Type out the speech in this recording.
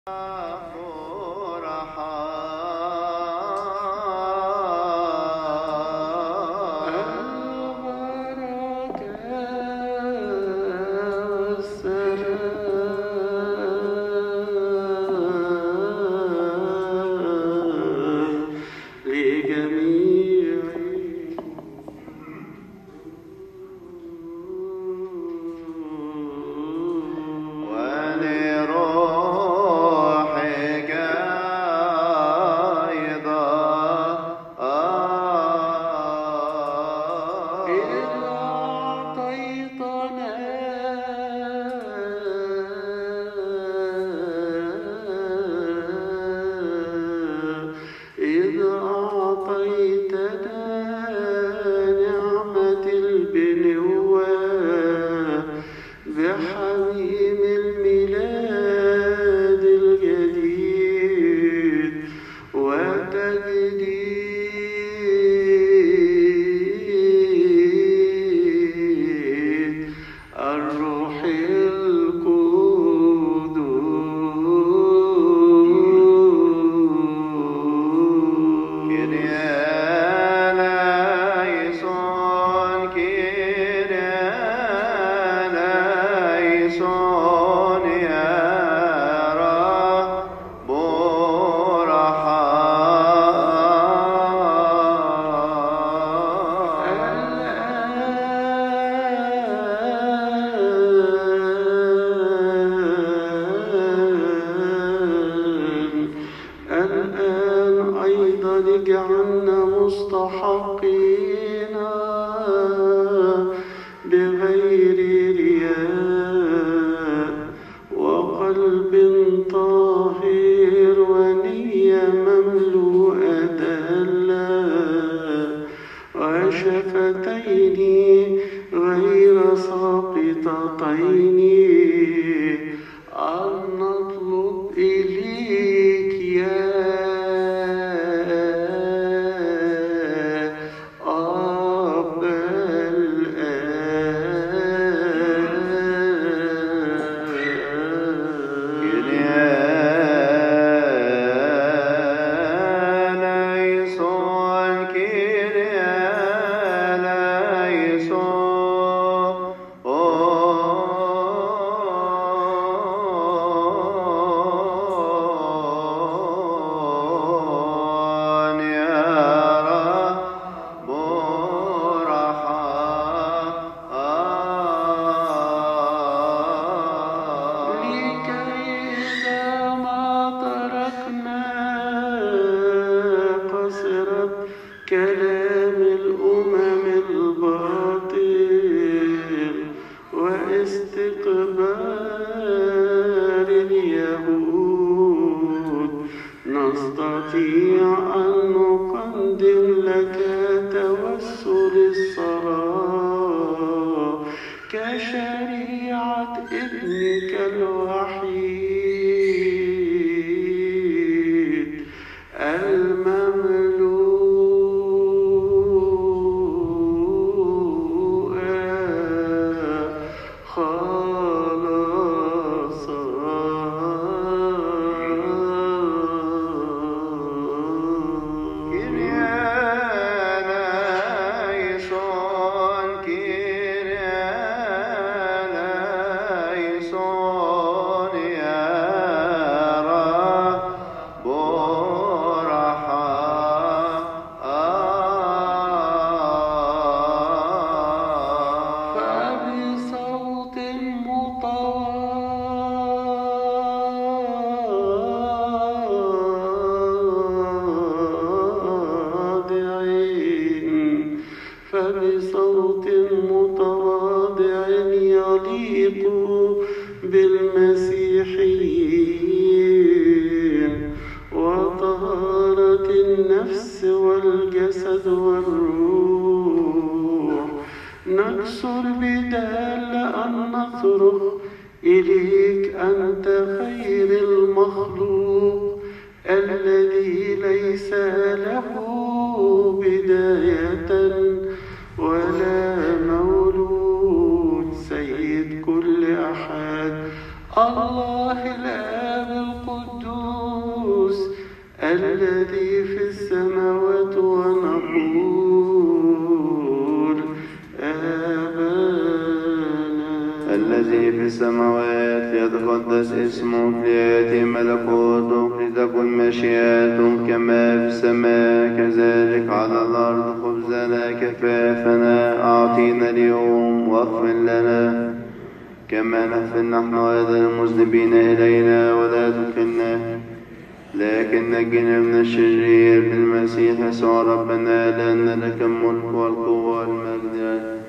اجعلنا مستحقين بغير رياء وقلب طاهر ونية مملوءة وشفتين غير ساقطتين أن نطلب إليك يا أب كلام الأمم الباطل واستكبار اليهود نستطيع أن نقدم لك توسل الصلاة كشريعة ابنك الوحيد فبصوت متواضع يليق بالمسيحيين وطهارة النفس والجسد والروح نكسر بدال أن نصرخ إليك أنت خير المخلوق الذي ليس له بداية ولا مولود سيد كل أحد الله الآب القدوس الذي في السماوات ونقول آبانا الذي في السماوات ليتقدس اسمك ليأتي ملكوتك لتكن مشيئتك كما في السماء كذلك على الأرض. خبزنا كفافنا أعطينا اليوم واغفر لنا كما نغفر نحن أيضا المذنبين إلينا ولا تدخلنا لكن نجنا من الشرير بالمسيح يسوع ربنا لأن لك الملك والقوة والمجد